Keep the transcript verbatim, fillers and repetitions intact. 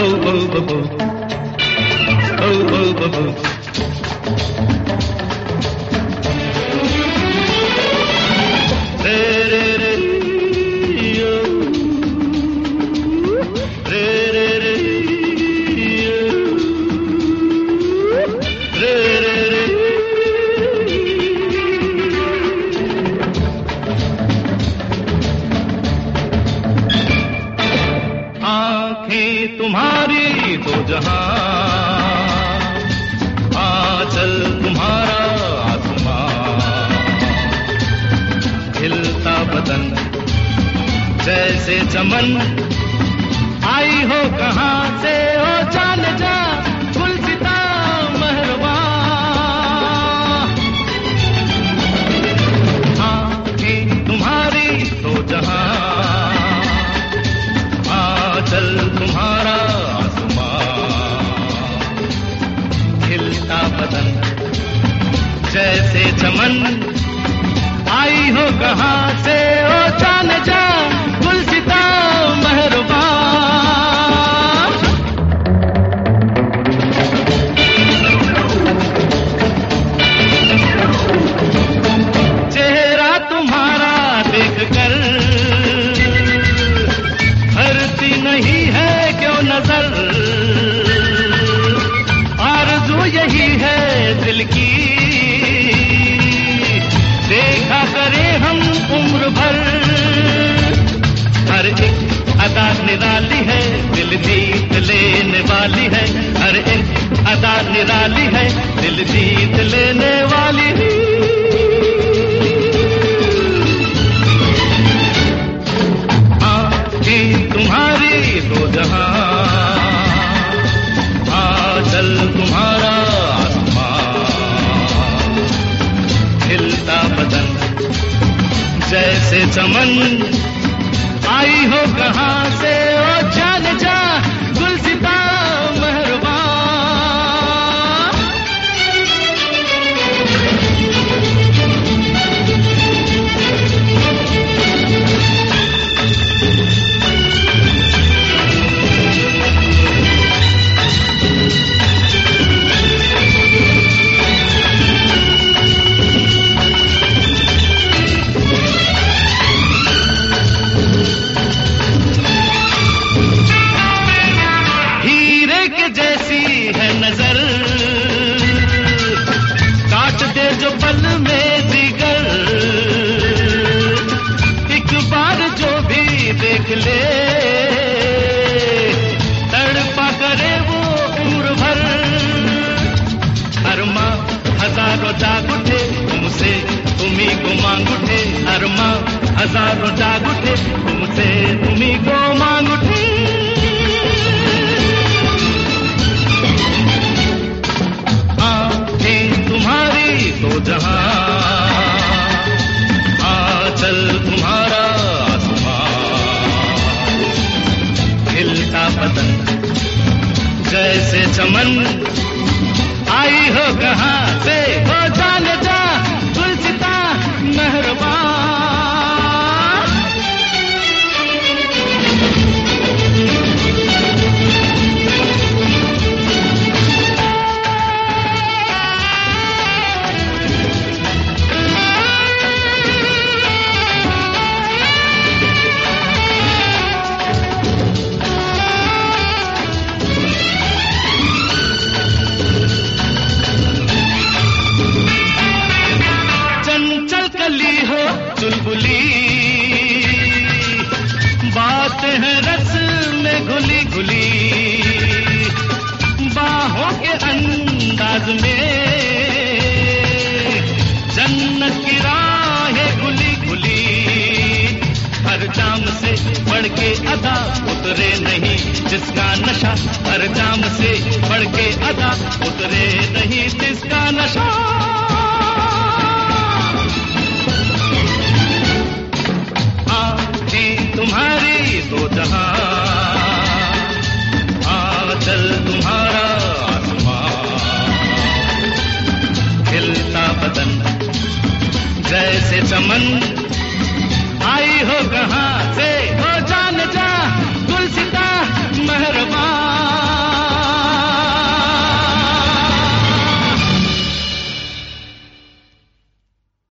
तुम्हारी दो जहां, आंचल तुम्हारा आसमां, खिलता बदन जैसे चमन, आई हो कहां से हो जान जा गुलसिता मेहरबां। आंखें तुम्हारी दो जहां, आंचल तुम्हारा बदन जैसे चमन, आई हो कहां से ओ जान जा गुलसिता मेहरबां। चेहरा तुम्हारा देखकर हरती नहीं है क्यों नजर, यही है दिल की देखा करें हम उम्र भर। हर एक अदा निराली है, दिल जीत लेने वाली है। हर एक अदा निराली है, दिल जीत लेने वाली है। आँखें तुम्हारी दो जहां, आंचल तुम्हारा बदन जैसे चमन, आई हो कहां से ओ जान जा गुलसिता मेहरबां। नजर काट दे जो पल में जिगर, एक बार जो भी देख ले तड़पा करे वो उम्र भर। हर माँ हजारों जाग उठे तुमसे तुम्ही को मांग उठे, हर माँ हजारों जाग उठे तुमसे तुम्ही को मांग उठे। तुम्हारी दो जहां, आंचल तुम्हारा आसमां, खिलता बदन जैसे चमन, आई हो कहां से हो जान जा गुलसिता मेहरबां। चुलबुली बात है रस में घुली घुली, बाहों के अंदाज में जन्नत की राहें घुली घुली। हर जाम से बढ़ के अदा उतरे नहीं जिसका नशा, हर जाम से बढ़ के अदा उतरे नहीं